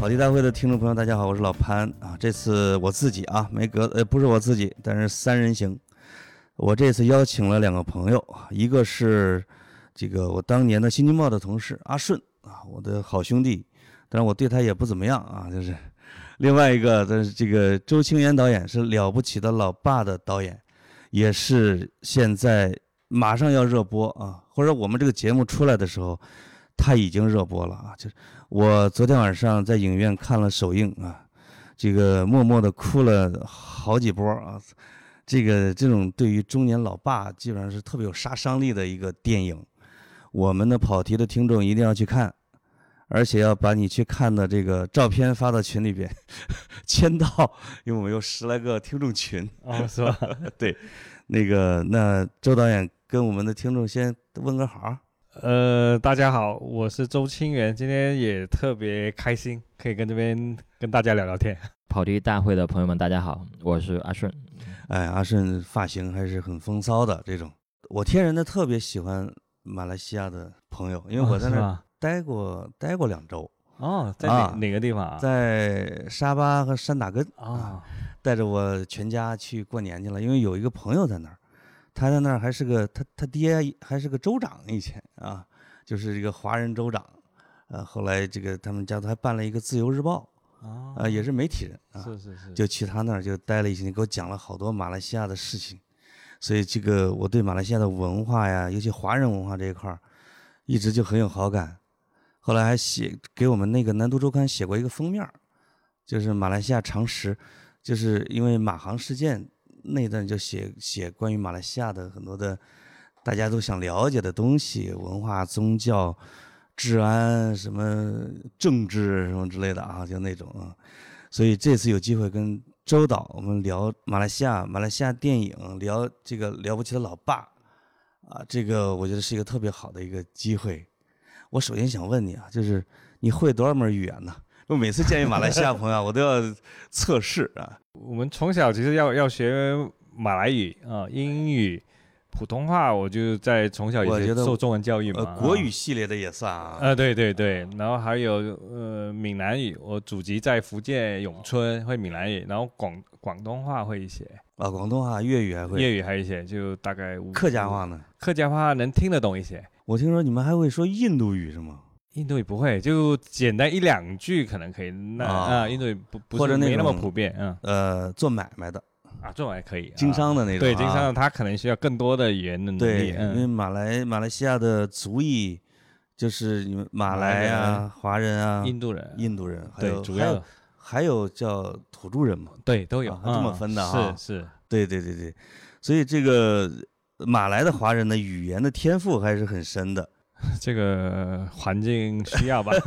跑题大会的听众朋友，大家好，我是老潘啊。这次我自己啊，不是我自己，但是三人行。我这次邀请了两个朋友，一个是这个我当年的新京报的同事阿顺啊，我的好兄弟，但是我对他也不怎么样啊，就是。另外一个，这个周清源导演是了不起的老爸的导演，也是现在马上要热播啊，或者我们这个节目出来的时候，他已经热播了啊。就是我昨天晚上在影院看了首映啊，这个默默的哭了好几波啊。这种对于中年老爸基本上是特别有杀伤力的一个电影，我们的跑题的听众一定要去看。而且要把你去看的这个照片发到群里边，签到，因为我们有10来个听众群哦，是吧？ 对，那周导演跟我们的听众先问个好。 大家好，我是周清源，今天也特别开心，可以这边跟大家聊聊天。 跑题大会的朋友们，大家好，我是阿顺。 哎，阿顺发型还是很风骚的这种。我天然的特别喜欢马来西亚的朋友，因为我在那待过2周。 哦，在哪个地方啊？ 在沙巴和山打根啊，带着我全家去过年去了。因为有一个朋友在那儿，他在那儿还是个他爹还是个州长以前啊，就是这个华人州长。后来这个他们家还办了一个自由日报也是媒体人啊， 是， 就去他那儿就待了一些年，给我讲了好多马来西亚的事情。所以这个我对马来西亚的文化呀，尤其华人文化这一块一直就很有好感。后来还给我们那个南都周刊写过一个封面，就是马来西亚常识，就是因为马航事件那段就写关于马来西亚的很多的大家都想了解的东西，文化、宗教、治安、什么政治什么之类的啊，就那种啊。所以这次有机会跟周导我们聊马来西亚电影，聊这个了不起的老爸啊，这个我觉得是一个特别好的一个机会。我首先想问你啊，就是你会多少门语言呢？我每次见一马来西亚朋友，我都要测试啊。 我们从小其实要学马来语啊、英语、普通话，我就从小也受中文教育嘛。 国语系列的也算啊。 对，然后还有闽南语，我祖籍在福建永春，会闽南语，然后广东话会一些。 广东话、粤语还会。 粤语还有一些，就大概客家话呢？ 客家话能听得懂一些。 我听说你们还会说印度语是吗？ 印度语不会，就简单1-2句可能可以。印度语不是没那么普遍。 做买卖的做买卖可以， 经商的那种。 对，经商的他可能需要更多的语言的能力。 对，因为马来西亚的族裔就是你们马来啊、华人啊、 印度人，对，主要还有叫土著人嘛。 对，都有这么分的啊。 是，对， 所以这个马来的华人的语言的天赋还是很深的。 这个环境需要吧。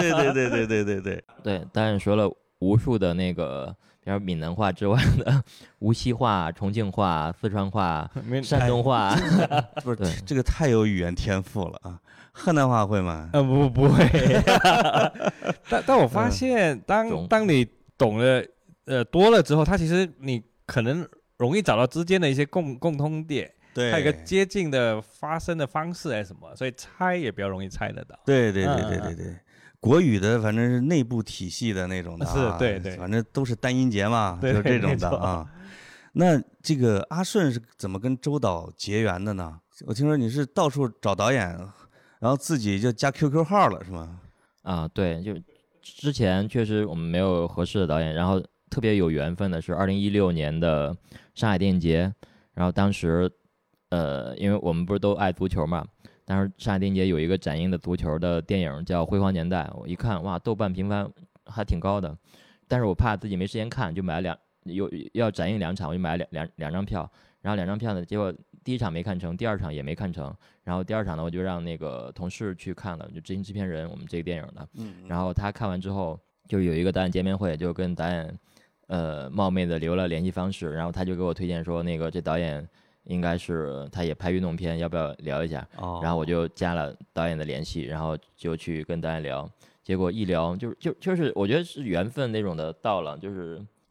对，当然说了无数的那个，比如闽南话之外的无锡话、重庆话、四川话、山东话。 不是，这个太有语言天赋了啊！河南话会吗？ 不会。但我发现，当你懂了多了之后，它其实你可能容易找到之间的一些共通点。对，还有一个接近的发声的方式还是什么，所以猜也比较容易猜得到。 对，国语的反正是内部体系的那种的是，对， 反正都是单音节嘛，就是这种的啊。那这个阿顺是怎么跟周导结缘的呢？我听说你是到处找导演，然后自己就加 QQ 号了，是吗？ 对，就之前确实我们没有合适的导演，然后特别有缘分的是2016年的上海电影节，然后当时因为我们不是都爱足球嘛，当时上海电影节有一个展映的足球的电影叫《辉煌年代》，我一看哇，豆瓣评分还挺高的，但是我怕自己没时间看，就买了要展映2场，我就买了两张票，然后2张票呢，结果第1场没看成，第2场也没看成，然后第2场呢，我就让那个同事去看了，就执行制片人我们这个电影的，然后他看完之后就有一个导演见面会，就跟导演冒昧的留了联系方式，然后他就给我推荐说，那个这导演应该是他也拍运动片，要不要聊一下？然后我就加了导演的联系，然后就去跟导演聊，结果一聊就是我觉得是缘分那种的到了，就是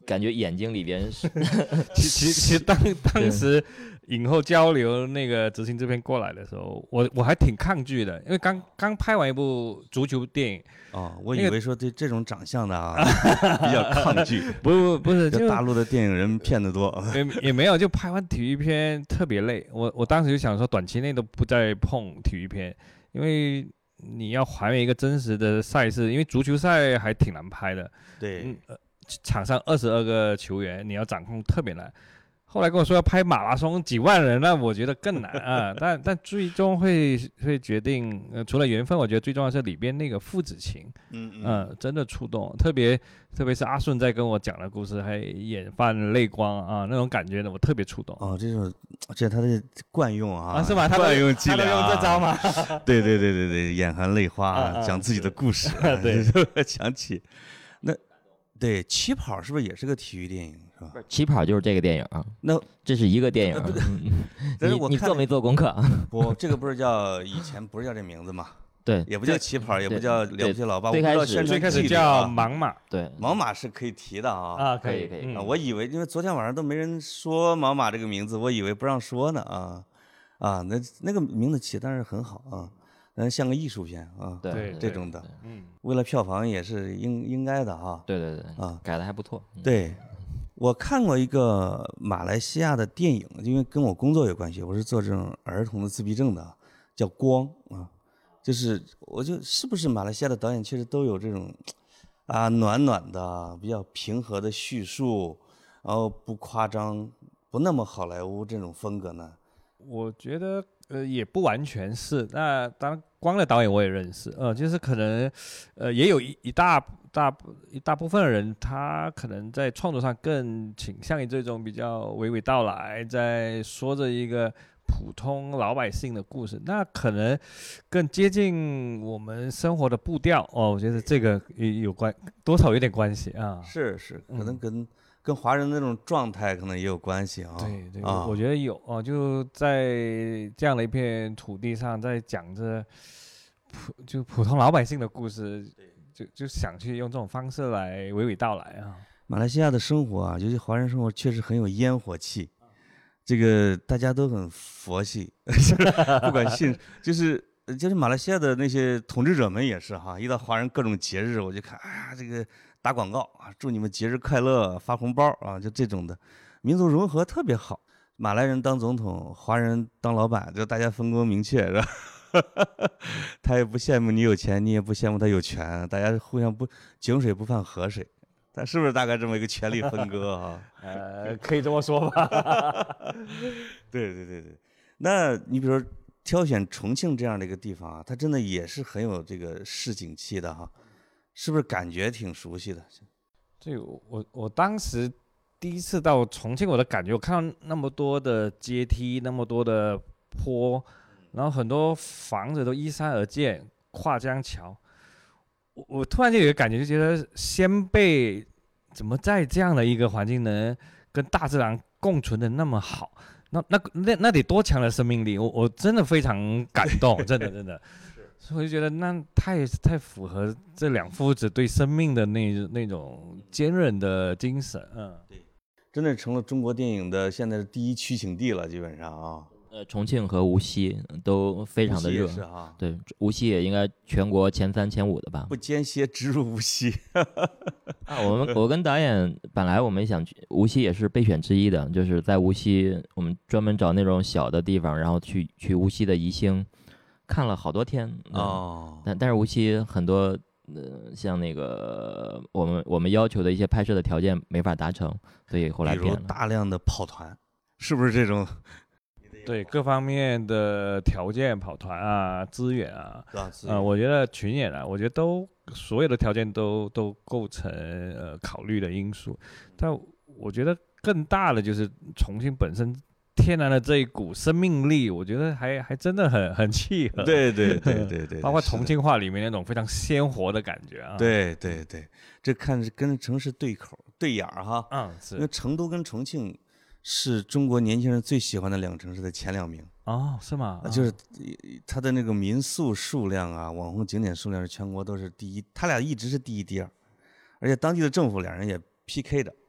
感觉眼睛里边是其实当时影后交流那个执行制片过来的时候，我还挺抗拒的，因为刚拍完一部足球电影。 我以为说对这种长相的啊比较抗拒。 不是，就大陆的电影人骗得多。 也没有，就拍完体育片特别累。我当时就想说，短期内都不再碰体育片，因为你要还原一个真实的赛事，因为足球赛还挺难拍的。 对， 场上22个球员，你要掌控特别难。后来跟我说要拍马拉松几万人，那我觉得更难啊。但最终会决定，除了缘分，我觉得最重要是里边那个父子情，真的触动。特别是阿顺在跟我讲的故事，还眼泛泪光啊，那种感觉呢，我特别触动。 这他的惯用啊， 是吗？ 惯用伎俩， 他用这招吗？ 对，眼含泪花，讲自己的故事， 对， 想起那。对，起跑是不是也是个体育电影，是吧？ 起跑就是这个电影啊， 那这是一个电影。 但是我你做没做功课？ 这个不是叫以前不是叫这名字吗？ 对， 也不叫起跑，也不叫了不起老爸。 最开始叫盲马。 对， 盲马是可以提的啊。 可以。 我以为因为昨天晚上都没人说盲马这个名字，我以为不让说呢那个名字起但是很好啊。像个艺术片啊， 对这种的，为了票房也是应该的哈。 对改的还不错。 对，我看过一个马来西亚的电影，因为跟我工作有关系，我是做这种儿童的自闭症的，叫《光》啊，就是是不是马来西亚的导演确实都有这种暖暖的、比较平和的叙述，然后不夸张、不那么好莱坞这种风格呢？ 我觉得也不完全是。那当然，光的导演我也认识，就是可能也有一大部分的人，他可能在创作上更倾向于这种比较娓娓道来，在说着一个普通老百姓的故事，那可能更接近我们生活的步调。我觉得这个多少有点关系啊。 是，可能跟华人那种状态可能也有关系啊。 对，我觉得有就在这样的一片土地上，在讲着普通老百姓的故事，就想去用这种方式来娓娓道来啊。 马来西亚的生活啊，尤其华人生活确实很有烟火气，这个大家都很佛系，不管信，就是马来西亚的那些统治者们也是哈，一到华人各种节日，我就看这个打广告啊，祝你们节日快乐，发红包啊，就这种的，民族融合特别好。马来人当总统，华人当老板，就大家分工明确，是吧？他也不羡慕你有钱，你也不羡慕他有权，大家互相不井水不犯河水，他是不是大概这么一个权力分割啊？ 可以这么说吧。 对。那你比如说挑选重庆这样的一个地方啊，它真的也是很有这个市井气的哈。是不是感觉挺熟悉的？ 我当时第一次到重庆，我的感觉，我看到那么多的阶梯，那么多的坡，然后很多房子都依山而建，跨江桥。我突然间有个感觉，就觉得先辈怎么在这样的一个环境能跟大自然共存的那么好？那得多强的生命力！我真的非常感动，真的。所以我就觉得那太符合这两父子对生命的那种坚韧的精神。 对，真的成了中国电影的现在的第一取景地了，基本上啊。 重庆和无锡都非常的热， 是啊。 对，无锡也应该全国前3、前5的吧？ 不间歇直入无锡。 我跟导演本来我们想去无锡，也是备选之一的，就是在无锡我们专门找那种小的地方，然后去无锡的宜兴。看了好多天但是无锡很多像那个我们要求的一些拍摄的条件没法达成，所以后来变了。 比如大量的跑团，是不是这种？ 对，各方面的条件，跑团啊，资源啊，我觉得群演啊，我觉得所有的条件都构成考虑的因素。但我觉得更大的就是重庆本身。天然的这一股生命力，我觉得还真的很契合。 对， 包括重庆话里面那种非常鲜活的感觉啊。 对，这看是跟城市对口对眼儿哈。 是。 因为成都跟重庆是中国年轻人最喜欢的2个城市的前2名。 是吗？ 就是它的那个民宿数量啊，网红景点数量是全国都是第一，他俩一直是第一、第二，而且当地的政府2人也 PK 的。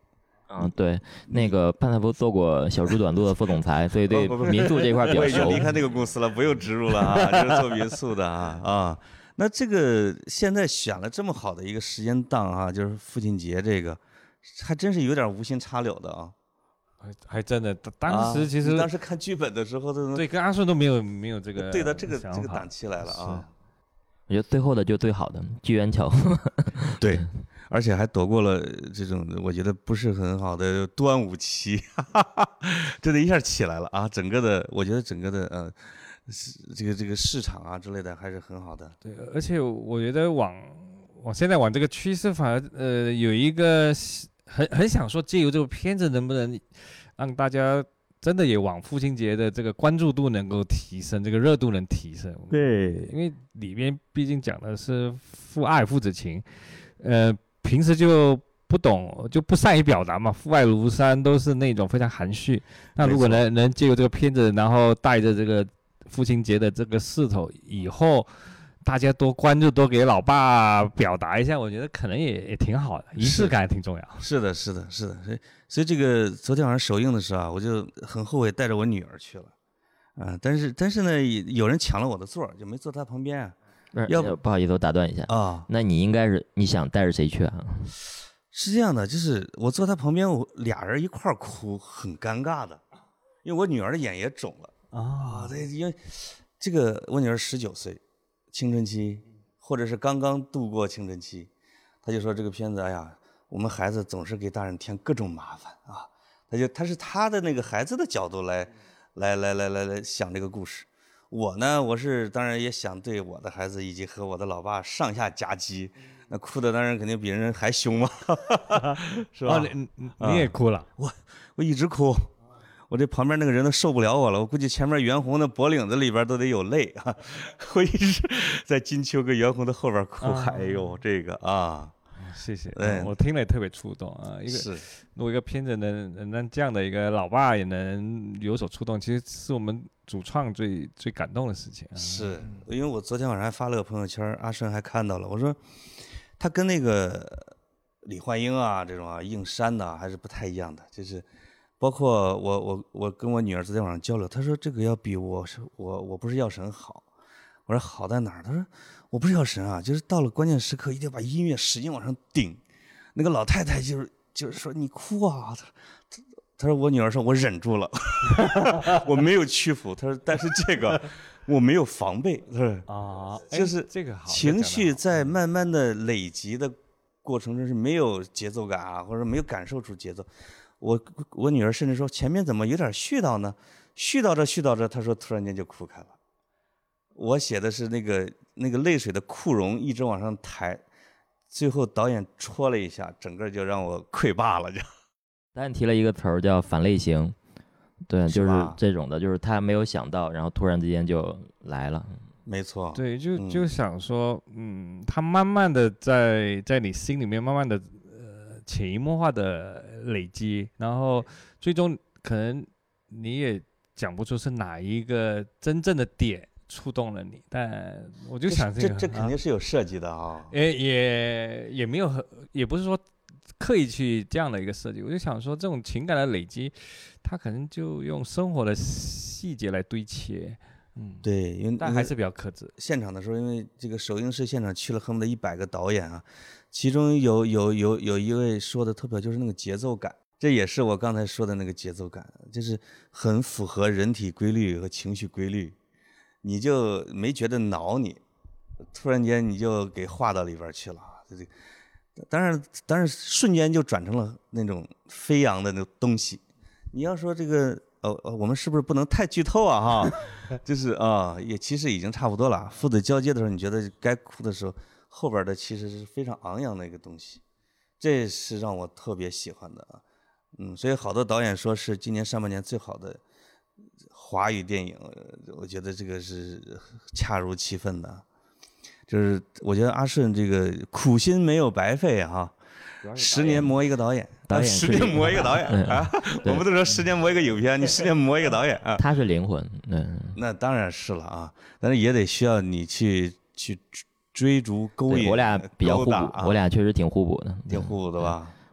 对，那个潘采夫做过小猪短路的副总裁，所以对民宿这块比较熟。 我已经离开那个公司了，不用植入了啊，就是做民宿的啊。那这个现在选了这么好的一个时间档啊，就是父亲节这个，还真是有点无心插柳的啊。 还真的，当时其实当时看剧本的时候， 对，跟阿顺都没有这个对的这个档期来了啊。 我觉得最后的就最好的机缘巧合， 对。而且还躲过了这种我觉得不是很好的端午期，真的一下起来了啊！我觉得整个的这个市场啊之类的还是很好的。 对，而且我觉得现在往这个趋势反而有一个很想说，借由这个片子能不能让大家真的也往父亲节的这个关注度能够提升，这个热度能提升。 对， 因为里面毕竟讲的是父爱父子情，平时就不懂，就不善于表达嘛，父爱如山，都是那种非常含蓄。那如果能借由这个片子，然后带着这个父亲节的这个势头，以后大家多关注，多给老爸表达一下，我觉得可能也挺好的，仪式感也挺重要。 是的。所以这个昨天晚上首映的时候啊，我就很后悔带着我女儿去了，但是呢，有人抢了我的座，就没坐她旁边啊。 不好意思，我打断一下啊。那你想带着谁去啊？ 是这样的，就是我坐他旁边，俩人一块哭，很尴尬的，因为我女儿的眼也肿了啊。对，因为这个我女儿19岁，青春期，或者是刚刚度过青春期，他就说这个片子，哎呀，我们孩子总是给大人添各种麻烦啊。他是他的那个孩子的角度来想这个故事。我呢，我是当然也想对我的孩子以及和我的老爸上下夹击，那哭的当然肯定比人还凶嘛，是吧？ 你也哭了？ 我一直哭，我这旁边那个人都受不了我了，我估计前面袁弘的脖领子里边都得有泪啊，我一直在金秋跟袁弘的后边哭，哎呦这个啊。 谢谢，我听了也特别触动啊！如果一个片子能让这样的一个老爸也能有所触动，其实是我们主创最感动的事情。 是因为我昨天晚上还发了个朋友圈，阿顺还看到了，我说他跟那个李焕英啊这种啊映山的还是不太一样的，就是包括我跟我女儿昨天晚上交流，她说这个要比我不是药神好。我说好在哪儿？他说我不是药神啊，就是到了关键时刻一定要把音乐使劲往上顶。那个老太太就是说你哭啊，他说我女儿说我忍住了，我没有屈服。他说但是这个我没有防备，是啊，就是这个好情绪在慢慢的累积的过程中是没有节奏感啊，或者没有感受出节奏。我女儿甚至说前面怎么有点絮叨呢？絮叨着，她说突然间就哭开了。我写的是那个泪水的库容一直往上抬，最后导演戳了一下，整个就让我溃坝了就。 导演提了一个词儿叫反类型，对，就是这种的，就是他没有想到，然后突然之间就来了。 没错， 对，就想说，他慢慢的在你心里面慢慢的潜移默化的累积，然后最终可能你也讲不出是哪一个真正的点触动了你，但我就想这肯定是有设计的啊， 也没有，也不是说刻意去这样的一个设计，我就想说这种情感的累积，它可能就用生活的细节来堆砌， 对，因为但还是比较克制。 现场的时候，因为这个首映式现场去了恨不得100个导演啊，其中有一位说的特别就是那个节奏感，这也是我刚才说的那个节奏感，就是很符合人体规律和情绪规律。你就没觉得挠你，突然间你就给画到里边去了，当然瞬间就转成了那种飞扬的那种东西。你要说这个我们是不是不能太剧透啊哈？就是也其实已经差不多了。父子交接的时候，你觉得该哭的时候，后边的其实是非常昂扬的一个东西，这是让我特别喜欢的啊。所以好多导演说是今年上半年最好的华语电影，我觉得这个是恰如其分的，就是我觉得阿顺这个苦心没有白费啊，10年磨一个导演，10年磨一个导演啊，我们都说10年磨一个影片，你10年磨一个导演啊， 他是灵魂， 那当然是了啊，但是也得需要你去追逐勾引， 我俩比较互补，我俩确实挺互补的， 挺互补的吧。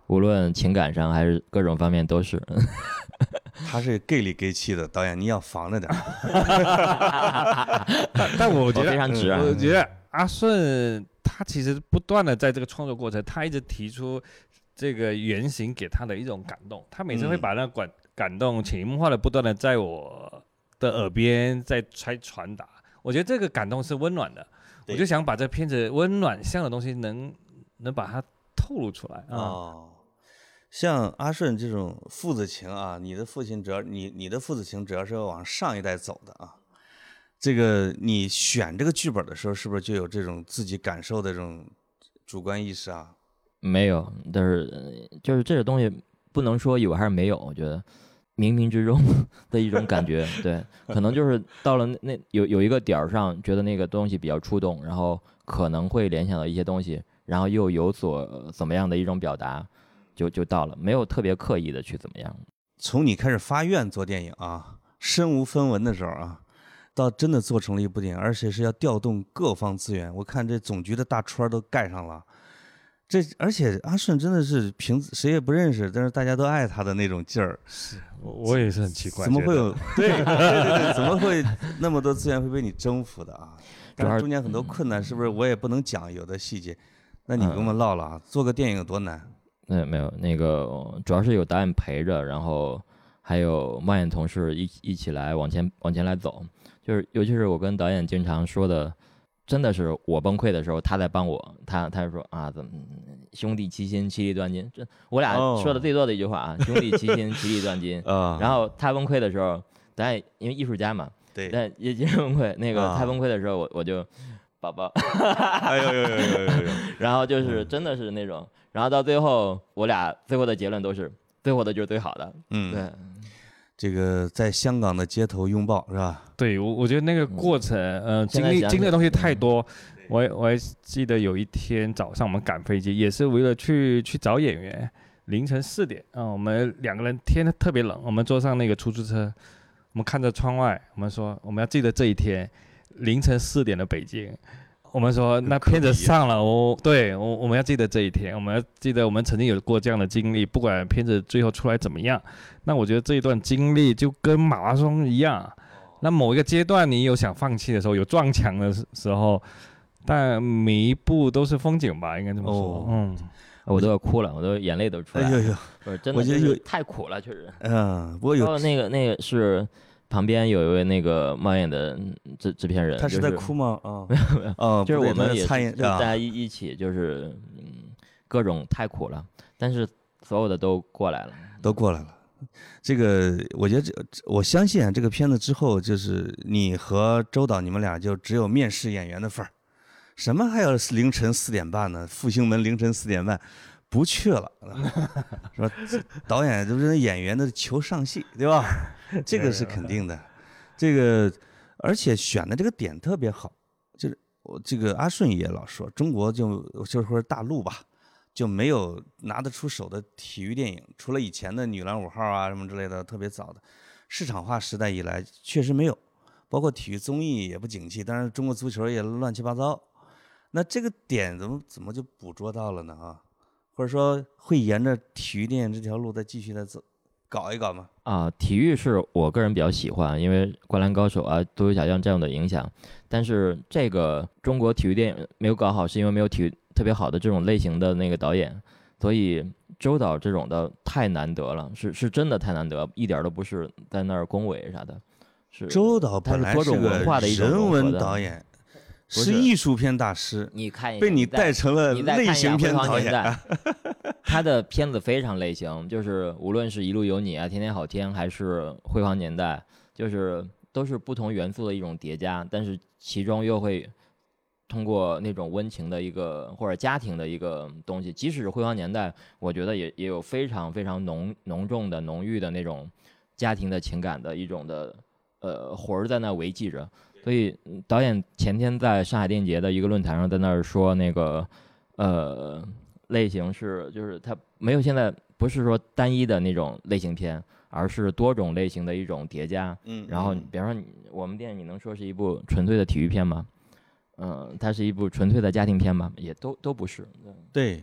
无论情感上还是各种方面都是。 他是 gay 里 gay 气的导演，你要防着点。 但我觉得非常直啊。 我觉得阿顺他其实不断的在这个创作过程，他一直提出这个原型给他的一种感动，他每次会把那感动潜移默化的不断的在我的耳边在传达。我觉得这个感动是温暖的，我就想把这片子温暖像的东西能把它透露出来啊。 像阿顺这种父子情啊，你的父亲主要你的父子情主要是要往上一代走的啊。这个你选这个剧本的时候，是不是就有这种自己感受的这种主观意识啊？ 没有，但是就是这个东西不能说有还是没有，我觉得冥冥之中的一种感觉。对，可能就是到了那有一个点儿上，觉得那个东西比较触动，然后可能会联想到一些东西，然后又有所怎么样的一种表达。就到了，没有特别刻意的去怎么样。 从你开始发愿做电影啊，身无分文的时候啊，到真的做成了一部电影，而且是要调动各方资源。我看这总局的大窗都盖上了，而且阿顺真的是谁也不认识，但是大家都爱他的那种劲儿。 是，我也是很奇怪， 怎么会有对，怎么会那么多资源会被你征服的啊？但是中间很多困难，是不是我也不能讲有的细节？那你跟我们唠唠啊，做个电影有多难？ 没有，那个主要是有导演陪着，然后还有冒演同事一起来往前来走，就是尤其是我跟导演经常说的，真的是我崩溃的时候他在帮我，他就说啊，怎么兄弟齐心其利断金，这我俩说的最多的一句话啊，兄弟齐心其利断金。然后他崩溃的时候，导演因为艺术家嘛， 对， 但也崩溃，那个他崩溃的时候我就宝宝， 哎呦， 然后就是真的是那种。然后到最后，我俩最后的结论都是最后的就是最好的。对， 这个在香港的街头拥抱是吧？ 对，我觉得那个过程，经历的东西太多。我还记得有一天早上我们赶飞机，也是为了去找演员，凌晨4点我们2个人天特别冷，我们坐上那个出租车，我们看着窗外，我们说我们要记得这一天，凌晨4点的北京。我们说那片子上了，我们要记得这一天，我们要记得我们曾经有过这样的经历，不管片子最后出来怎么样，那我觉得这一段经历就跟马拉松一样，那某一个阶段你有想放弃的时候，有撞墙的时候，但每一步都是风景吧，应该这么说。 我都要哭了，我都眼泪都出来了。不是真的，就是太苦了，确实。 不过有那个是。旁边有一位那个冒演的制片人， 他是在哭吗？ 没有，就是我们也是大家一起，就是各种太苦了，但是所有的都过来了。 这个我觉得我相信啊，这个片子之后，就是你和周导你们俩就只有面试演员的份儿，什么还要凌晨4点半呢？复兴门凌晨4点半。不去了，是吧？导演就是演员的求上戏，对吧？这个是肯定的。这个而且选的这个点特别好，就是我这个阿顺也老说，中国就是说大陆吧，就没有拿得出手的体育电影，除了以前的女篮5号啊什么之类的，特别早的市场化时代以来确实没有，包括体育综艺也不景气，当然中国足球也乱七八糟。那这个点怎么就捕捉到了呢？啊？或者说会沿着体育电影这条路再继续走，搞一搞吗？ 体育是我个人比较喜欢，因为《灌篮高手》啊、《足球小将》这样的影响。但是这个中国体育电影没有搞好，是因为没有体育特别好的这种类型的那个导演，所以周导这种的太难得了，是真的太难得，一点都不是在那儿恭维啥的。是周导本来是个人文导演。是艺术片大师， 你看被你带成了类型片导演。 他的片子非常类型，就是无论是一路有你啊、天天好天，还是辉煌年代，就是都是不同元素的一种叠加，但是其中又会通过那种温情的一个或者家庭的一个东西，即使是辉煌年代，我觉得也有非常非常浓重的浓郁的那种家庭的情感的一种的魂儿在那维系着。所以导演前天在上海电影节的一个论坛上在那儿说，那个类型就是它没有现在不是说单一的那种类型片，而是多种类型的一种叠加。然后比方说我们电影你能说是一部纯粹的体育片吗？它是一部纯粹的家庭片吗？也都不是。 对，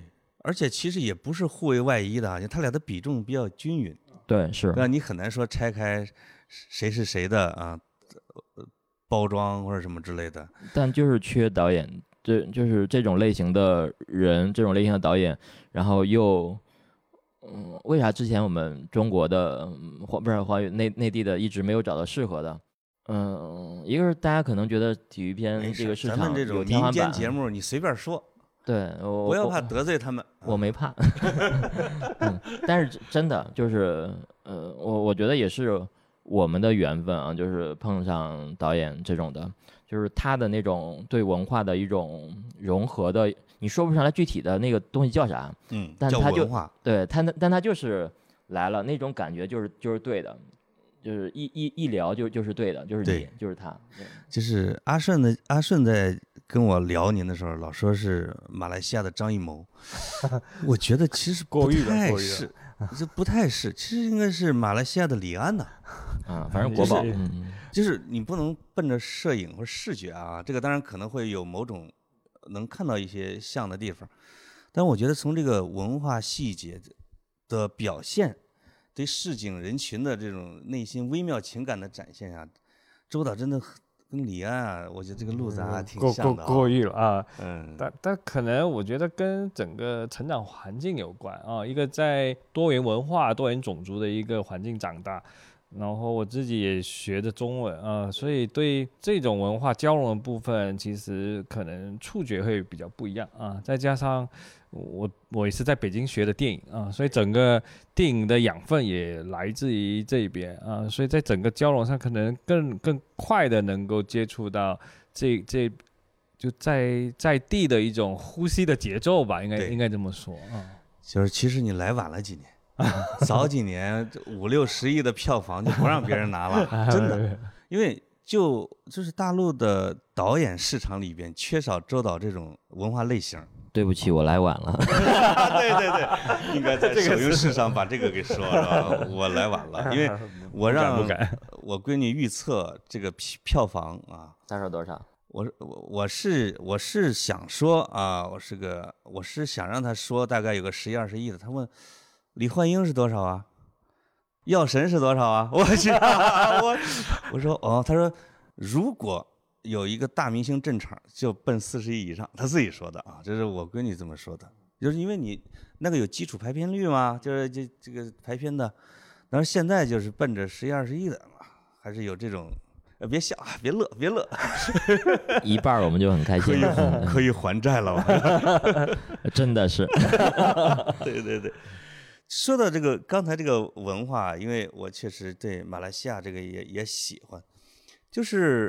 而且其实也不是互为外衣的，他俩的比重比较均匀。 对，是。 那你很难说拆开谁是谁的啊，包装或者什么之类的。 但就是缺导演，就是这种类型的人，这种类型的导演，然后又，为啥之前我们中国的不是华语内地的一直没有找到适合的？一个是大家可能觉得体育片这个市场咱们这种民间节目你随便说。 对， 不要怕得罪他们， 我没怕。但是真的就是，我觉得也是我们的缘分啊，就是碰上导演这种的，就是他的那种对文化的一种融合的，你说不上来具体的那个东西叫啥，但他就对他，但他就是来了，那种感觉就是对的。就是一聊就是对的，就是你就是他。 就是阿顺在跟我聊您的时候，老说是马来西亚的张艺谋，我觉得其实不太是，这不太是，其实应该是马来西亚的李安呐。 反正国宝， 就是你不能奔着摄影或视觉啊，这个当然可能会有某种能看到一些像的地方，但我觉得从这个文化细节的表现。对市井人群的这种内心微妙情感的展现啊，周导真的跟李安啊，我觉得这个路子还挺像的。 过誉了啊，但可能我觉得跟整个成长环境有关啊，一个在多元文化、多元种族的一个环境长大，然后我自己也学的中文啊，所以对这种文化交融的部分，其实可能触觉会比较不一样啊，再加上。我也是在北京学的电影啊，所以整个电影的养分也来自于这边啊，所以在整个交融上可能更快的能够接触到这就在地的一种呼吸的节奏吧，应该这么说啊。 就是其实你来晚了几年，早几年5、6、10亿的票房就不让别人拿了，真的，因为就是大陆的导演市场里边缺少周导这种文化类型。 对不起，我来晚了。 对，应该在首映式上把这个给说了。我来晚了，因为我让我闺女预测这个票房啊。 他说多少？ 我是想说啊，我是想让他说大概有个11、20亿的。他问李焕英是多少啊？药神是多少啊？我说哦，他说如果。有一个大明星镇场就奔40亿以上，他自己说的啊，这是我闺女这么说的，就是因为你那个有基础排片率嘛，就是这个排片的，但是现在就是奔着11、20亿的嘛，还是有这种，别笑啊，别乐， 一半我们就很开心了， 可以还债了， 真的是， 对。说到这个刚才这个文化，因为我确实对马来西亚这个也喜欢，就是。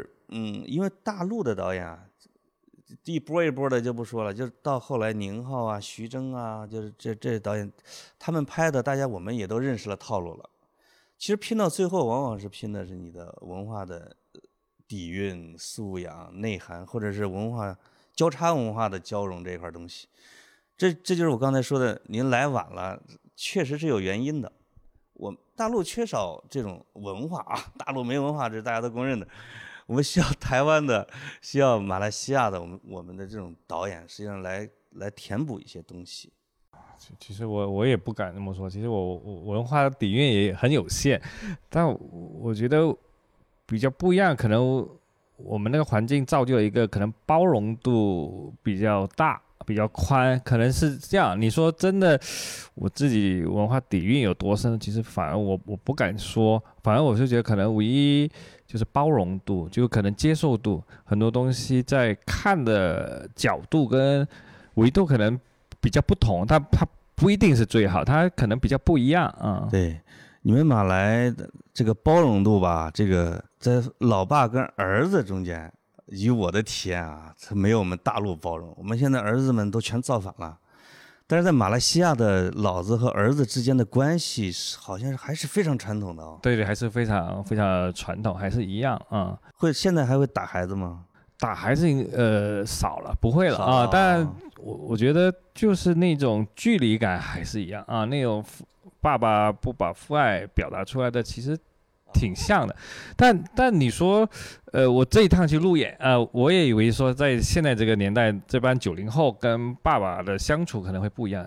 因为大陆的导演啊，一波一波的就不说了，就是到后来宁浩啊、徐峥啊，就是这导演，他们拍的，我们也都认识了套路了。其实拼到最后，往往是拼的是你的文化的底蕴、素养、内涵，或者是文化交叉文化的交融这一块东西。这就是我刚才说的，您来晚了，确实是有原因的。我大陆缺少这种文化啊，大陆没文化，这是大家都公认的。我们需要台湾的，需要马来西亚的，我们的这种导演，实际上来填补一些东西。 其实我也不敢那么说，其实我文化底蕴也很有限，但我觉得比较不一样，可能我们那个环境造就了一个可能包容度比较大。比较宽，可能是这样。你说真的，我自己文化底蕴有多深？其实反而我不敢说，反而我是觉得可能唯一就是包容度，就可能接受度，很多东西在看的角度跟维度可能比较不同，它不一定是最好，它可能比较不一样啊。 对，你们马来的这个包容度吧，这个在老爸跟儿子中间。以我的体验啊，它没有我们大陆包容。我们现在儿子们都全造反了，但是在马来西亚的老子和儿子之间的关系，好像还是非常传统的哦。 对，还是非常非常传统，还是一样啊。 现在还会打孩子吗？ 打孩子少了，不会了啊。但我觉得就是那种距离感还是一样啊，那种爸爸不把父爱表达出来的，其实。挺像的，但你说，我这一趟去路演，我也以为说在现在这个年代，这帮90后跟爸爸的相处可能会不一样，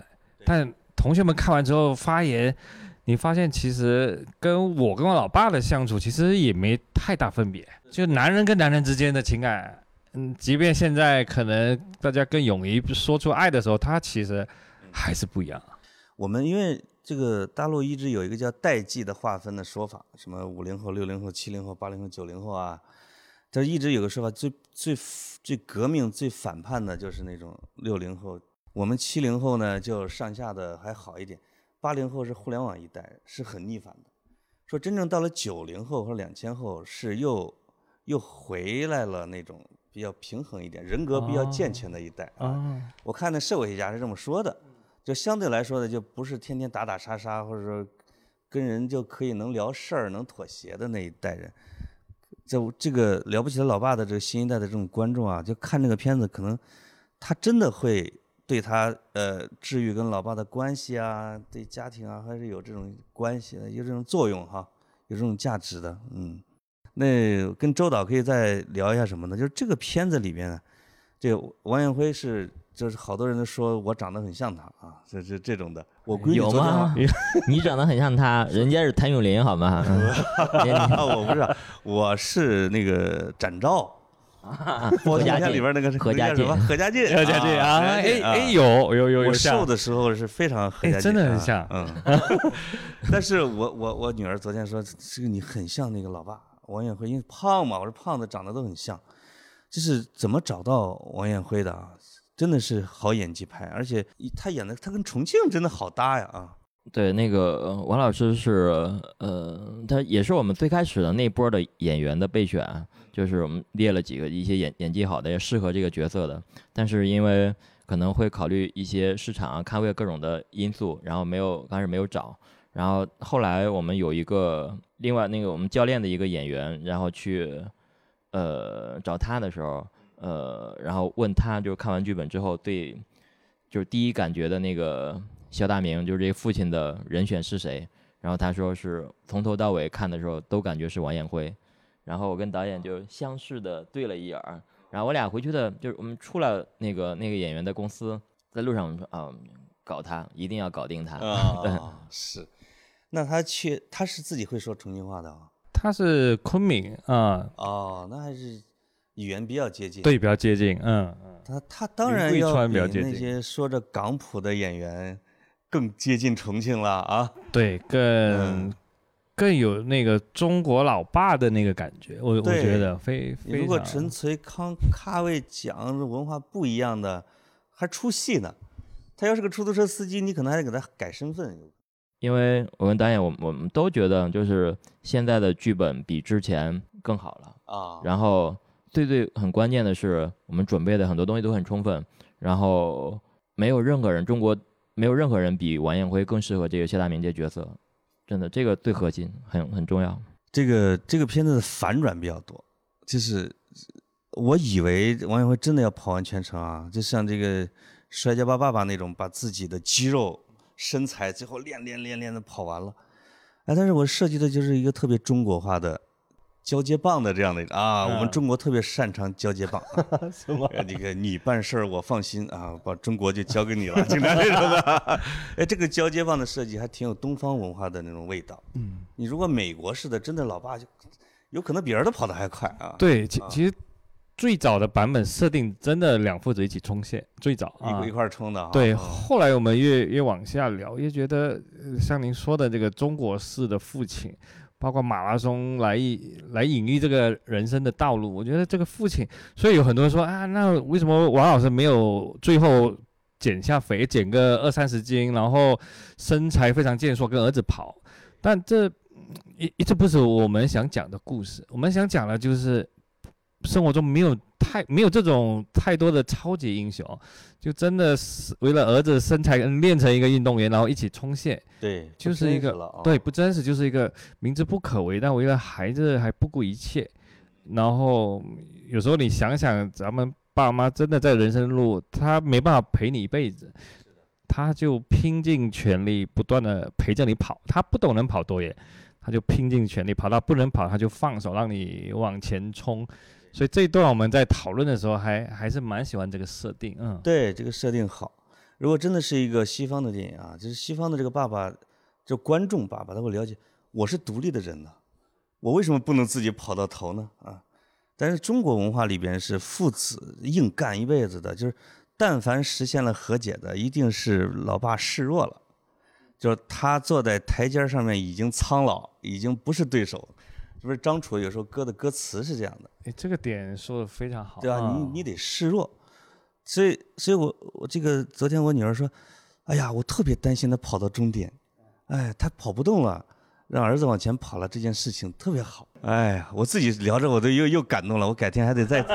但同学们看完之后发言，你发现其实跟我老爸的相处其实也没太大分别，就男人跟男人之间的情感，即便现在可能大家更勇于说出爱的时候，他其实还是不一样。 我们因为这个大陆一直有一个叫代际的划分的说法，什么50后、60后、70后、80后、90后啊，这一直有个说法，最革命、最反叛的就是那种60后。我们70后呢，就上下的还好一点，80后是互联网一代，是很逆反的。说真正到了90后和2000后，是又回来了那种比较平衡一点、人格比较健全的一代啊。我看那社会学家是这么说的。就相对来说的，就不是天天打打杀杀，或者说跟人就可以能聊事儿、能妥协的那一代人。这个了不起的老爸的这个新一代的这种观众啊，就看这个片子，可能他真的会对他治愈跟老爸的关系啊，对家庭啊，还是有这种关系的，有这种作用哈，有这种价值的。那跟周导可以再聊一下什么呢？就是这个片子里边呢，这个王艳辉就是好多人都说我长得很像他啊，这种的。我闺女有吗？你长得很像他，人家是谭咏麟好吗？ 我不是，我是那个展昭。 何家劲里边那个是何家劲啊！有。 我瘦的时候是非常何家劲， 真的很像。 但是我女儿昨天说，这个你很像那个老爸王艳辉，因为胖嘛，我说胖子长得都很像。就是怎么找到王艳辉的啊？真的是好演技派，而且他演的他跟重庆真的好搭呀啊！ 对，那个王老师是他也是我们最开始的那波的演员的备选，就是我们列了几个一些演技好的也适合这个角色的，但是因为可能会考虑一些市场啊、咖位各种的因素，然后刚开始没有找，然后后来我们有一个另外那个我们教练的一个演员，然后去找他的时候。然后问他，就是看完剧本之后对，就是第一感觉的那个肖大明，就是这个父亲的人选是谁？然后他说是从头到尾看的时候都感觉是王艳辉，然后我跟导演就相视的对了一眼，然后我俩回去的，就是我们出了那个演员的公司，在路上我们说啊，搞他，一定要搞定他。 是，那他是自己会说重庆话的啊？ 他是昆明啊。 那还是。语言比较接近， 对，比较接近， 他当然要比那些说着港普的演员更接近重庆了啊， 对，更有那个中国老爸的那个感觉，我觉得非常。 如果纯粹咖位讲文化不一样的，还出戏呢。他要是个出租车司机，你可能还得给他改身份。 因为我跟导演，我们都觉得就是现在的剧本比之前更好了啊，然后。最很关键的是，我们准备的很多东西都很充分，然后中国没有任何人比王艳辉更适合这个谢大明这角色，真的，这个最核心，很重要。 这个片子的反转比较多，就是我以为王艳辉真的要跑完全程啊，就像这个《摔跤吧爸爸》那种，把自己的肌肉身材最后练的跑完了，但是我设计的就是一个特别中国化的。交接棒的这样的我们中国特别擅长交接棒， 什么？ 你办事我放心啊，把中国就交给你了，经常这种的。这个交接棒的设计还挺有东方文化的那种味道。你如果美国式的，真的老爸就有可能比儿子跑得还快啊。 对，其实最早的版本设定真的两父子一起冲线，最早一块冲的。 对，后来我们越往下聊，越觉得像您说的这个中国式的父亲。包括马拉松来隐喻这个人生的道路，我觉得这个父亲，所以有很多人说啊，那为什么王老师没有最后减下肥，减个20-30斤，然后身材非常健硕，跟儿子跑？但这一直不是我们想讲的故事。我们想讲的就是生活中没有这种太多的超级英雄，就真的是为了儿子身材练成一个运动员，然后一起冲线。 对， 就是一个对不真实，就是一个明知不可为，但为了孩子还不顾一切。然后有时候你想想，咱们爸妈真的在人生路，他没办法陪你一辈子，他就拼尽全力不断的陪着你跑。他不懂能跑多远，他就拼尽全力跑到不能跑，他就放手让你往前冲。所以这一段我们在讨论的时候还是蛮喜欢这个设定。 对，这个设定好。 如果真的是一个西方的电影啊，就是西方的这个爸爸，就观众爸爸，他会了解我是独立的人呢，我为什么不能自己跑到头呢？啊，但是中国文化里边是父子硬干一辈子的，就是但凡实现了和解的，一定是老爸示弱了，就是他坐在台阶上面已经苍老，已经不是对手。是不是张楚有时候歌的歌词是这样的？ 哎，这个点说的非常好， 对吧？你得示弱，所以我这个昨天我女儿说，哎呀，我特别担心她跑到终点，哎，她跑不动了，让儿子往前跑了，这件事情特别好。哎呀，我自己聊着我都又感动了，我改天还得再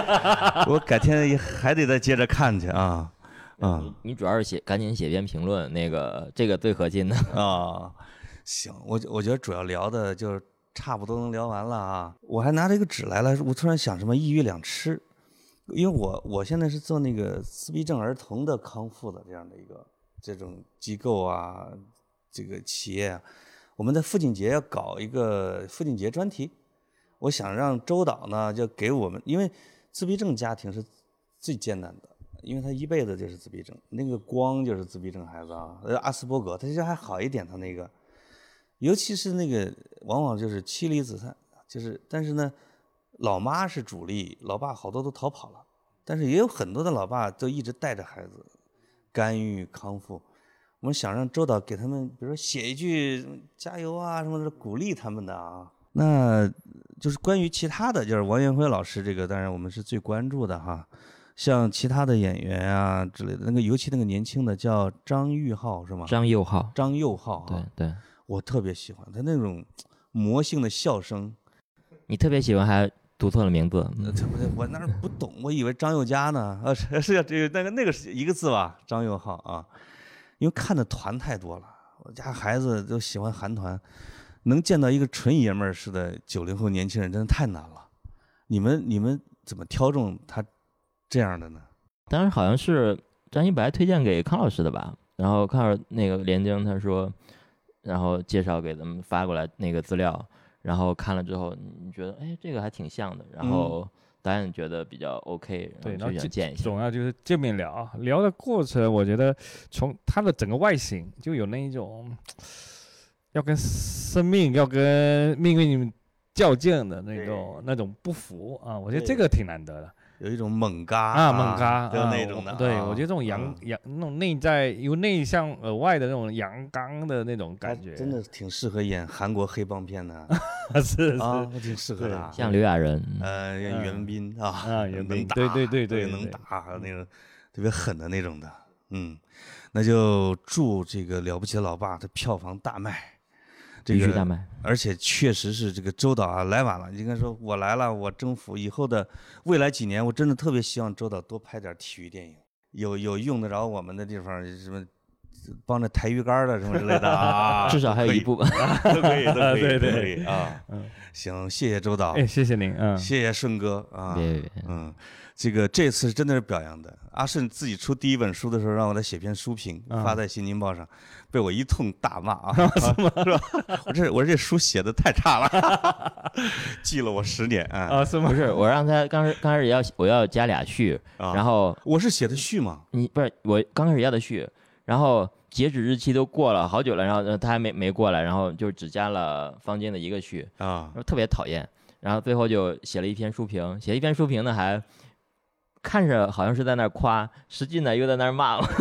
接着看去啊。 你主要是赶紧写篇评论，这个最核心的啊。行，我觉得主要聊的就是差不多能聊完了啊。我还拿着一个纸来了，我突然想什么一鱼两吃，因为我现在是做那个自闭症儿童的康复的这样的一个这种机构啊，这个企业啊，我们在父亲节要搞一个父亲节专题，我想让周导呢就给我们，因为自闭症家庭是最艰难的。因为他一辈子就是自闭症，那个光就是自闭症孩子啊，阿斯伯格，他其实还好一点，他那个，尤其是那个往往就是妻离子散，就是但是呢，老妈是主力，老爸好多都逃跑了，但是也有很多的老爸都一直带着孩子，干预康复。我们想让周导给他们，比如说写一句加油啊什么的，鼓励他们的啊。那就是关于其他的，就是王元辉老师这个，当然我们是最关注的哈。像其他的演员啊之类的，尤其那个年轻的叫张玉浩是吗？ 张佑浩， 对，我特别喜欢他那种魔性的笑声。 你特别喜欢还读错了名字？ 我那儿不懂，我以为张佑嘉呢。是这个那个是一个字吧？张佑浩啊，因为看的团太多了，我家孩子都喜欢韩团，能见到一个纯爷们儿似的90后年轻人真的太难了。你们怎么挑中他这样的呢？ 当时好像是张一白推荐给康老师的吧，然后康老师那个连京他说，然后介绍给咱们发过来那个资料，然后看了之后，你觉得哎这个还挺像的，然后导演觉得比较 OK， 对， 然后就想见一下。 总要就是见面聊的过程，我觉得从他的整个外形就有那一种要跟生命、要跟命运较劲的那种不服啊，我觉得这个挺难得的。 有一种猛嘎的那种的， 对，我觉得这种那种内在由内向而外的那种阳刚的那种感觉， 真的挺适合演韩国黑帮片的。 是啊，挺适合的。 像刘亚仁， 演袁彬啊，能打， 对， 能打，那种特别狠的那种的。那就祝这个了不起的老爸的票房大卖。 必须大卖， 而且确实是这个周导啊来晚了，应该说我来了，我征服以后的未来几年，我真的特别希望周导多拍点体育电影，有用得着我们的地方，什么帮着抬鱼竿的什么之类的啊， 至少还有一部都可以对啊。行，谢谢周导， 谢谢您， 谢谢顺哥啊，这次真的是表扬的。阿顺自己出第一本书的时候，让我来写篇书评，发在《新京报》上，被我一通大骂啊，是吧？我这书写的太差了，记了我10年啊。 是吗？不是，我让他刚开始我要加俩序，然后我是写的序嘛， 你不是我刚开始要的序，然后截止日期都过了好久了，然后他还没过来，然后就只加了坊间的一个序啊，特别讨厌。然后最后就写了一篇书评，呢还。看着好像是在那儿夸，实际呢又在那儿骂我，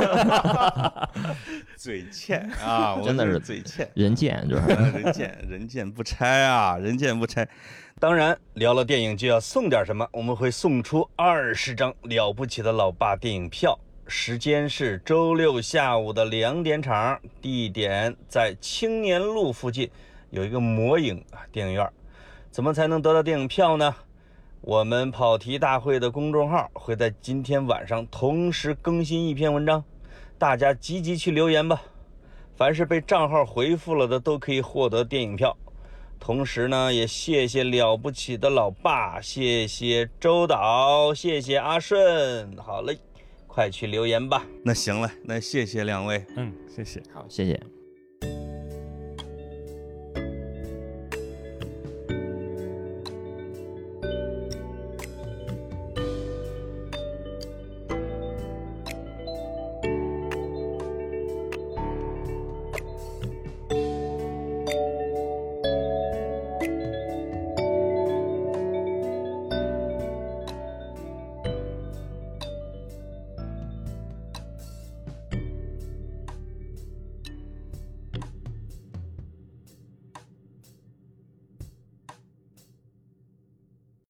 嘴欠啊， 真的是嘴欠， 人贱就是人贱不拆啊，人贱不拆。当然聊了电影就要送点什么，我们会送出20张了不起的老爸电影票，时间是周6下午的2点场，地点在青年路附近有一个魔影电影院。怎么才能得到电影票呢？我们跑题大会的公众号会在今天晚上同时更新一篇文章，大家积极去留言吧。凡是被账号回复了的都可以获得电影票。同时呢，也谢谢了不起的老爸，谢谢周导，谢谢阿顺。好嘞，快去留言吧。那行了，那谢谢2位。 谢谢。 好，谢谢。